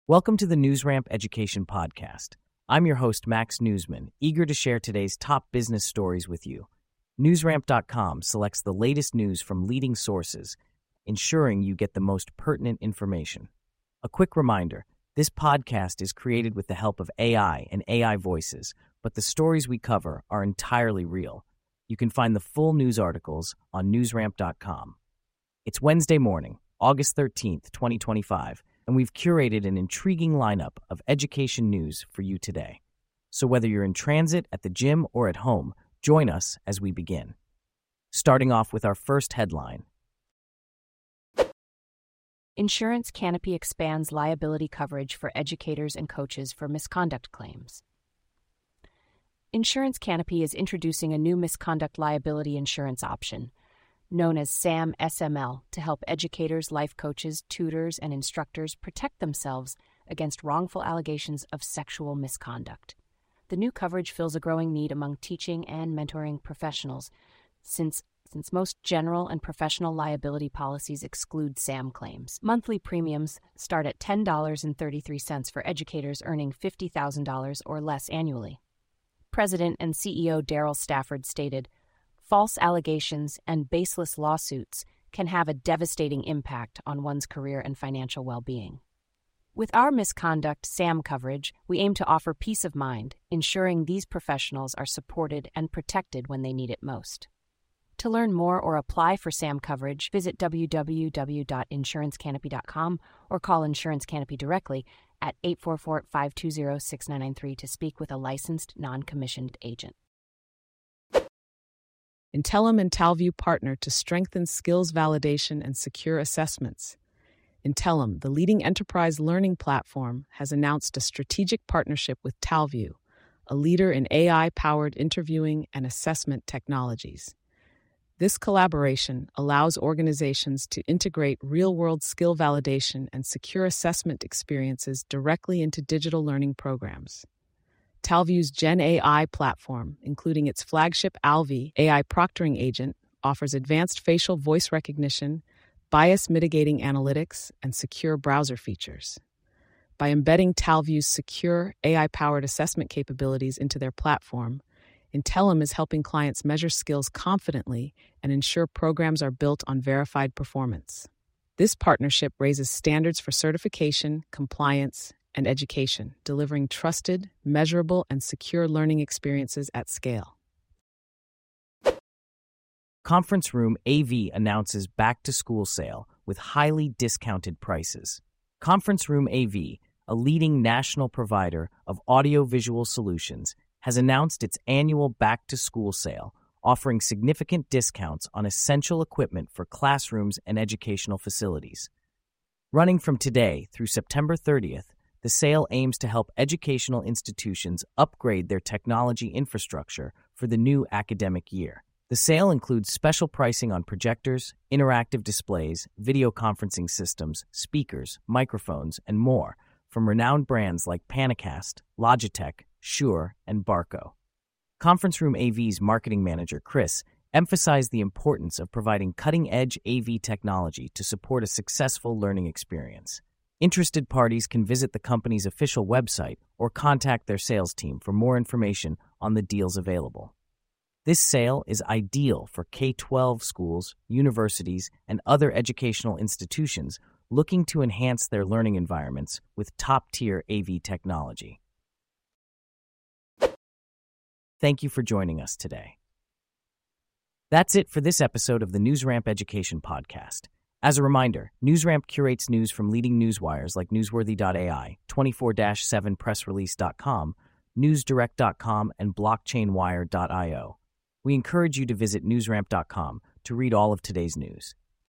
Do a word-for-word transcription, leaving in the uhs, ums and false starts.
Welcome to the NewsRamp Education Podcast. I'm your host, Max Newsman, eager to share today's top business stories with you. NewsRamp dot com selects the latest news from leading sources, ensuring you get the most pertinent information. A quick reminder, this podcast is created with the help of A I and A I voices, but the stories we cover are entirely real. You can find the full news articles on NewsRamp dot com. It's Wednesday morning, August thirteenth, twenty twenty-five, and we've curated an intriguing lineup of education news for you today. So whether you're in transit, at the gym, or at home, join us as we begin. Starting off with our first headline. Insurance Canopy expands liability coverage for educators and coaches for misconduct claims. Insurance Canopy is introducing a new misconduct liability insurance option, known as SAM S M L, to help educators, life coaches, tutors, and instructors protect themselves against wrongful allegations of sexual misconduct. The new coverage fills a growing need among teaching and mentoring professionals, since since most general and professional liability policies exclude SAM claims. Monthly premiums start at ten dollars and thirty-three cents for educators earning fifty thousand dollars or less annually. President and C E O Daryl Stafford stated, "False allegations and baseless lawsuits can have a devastating impact on one's career and financial well-being. With our misconduct SAM coverage, we aim to offer peace of mind, ensuring these professionals are supported and protected when they need it most." To learn more or apply for SAM coverage, visit w w w dot insurance canopy dot com or call Insurance Canopy directly at eight four four, five two zero, six nine nine three to speak with a licensed, non-commissioned agent. Intellum and Talview partner to strengthen skills validation and secure assessments. Intellum, the leading enterprise learning platform, has announced a strategic partnership with Talview, a leader in A I-powered interviewing and assessment technologies. This collaboration allows organizations to integrate real-world skill validation and secure assessment experiences directly into digital learning programs. Talview's Gen A I platform, including its flagship Alvi A I proctoring agent, offers advanced facial voice recognition, bias-mitigating analytics, and secure browser features. By embedding Talview's secure A I-powered assessment capabilities into their platform, Intellum is helping clients measure skills confidently and ensure programs are built on verified performance. This partnership raises standards for certification, compliance, and education, delivering trusted, measurable, and secure learning experiences at scale. Conference Room A V announces back-to-school sale with highly discounted prices. Conference Room A V, a leading national provider of audio-visual solutions, has announced its annual back-to-school sale, offering significant discounts on essential equipment for classrooms and educational facilities. Running from today through September thirtieth, the sale aims to help educational institutions upgrade their technology infrastructure for the new academic year. The sale includes special pricing on projectors, interactive displays, video conferencing systems, speakers, microphones, and more from renowned brands like Panicast, Logitech, Shure, and Barco. Conference Room A V's marketing manager, Chris, emphasized the importance of providing cutting-edge A V technology to support a successful learning experience. Interested parties can visit the company's official website or contact their sales team for more information on the deals available. This sale is ideal for K through twelve schools, universities, and other educational institutions looking to enhance their learning environments with top-tier A V technology. Thank you for joining us today. That's it for this episode of the NewsRamp Education Podcast. As a reminder, NewsRamp curates news from leading newswires like newsworthy dot A I, twenty-four seven press release dot com, newsdirect dot com, and blockchain wire dot io. We encourage you to visit newsramp dot com to read all of today's news.